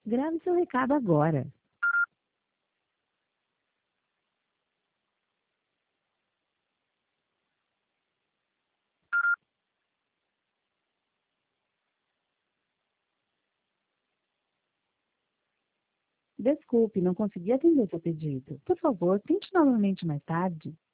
Grave seu recado agora. Desculpe, não consegui atender seu pedido. Por favor, tente novamente mais tarde.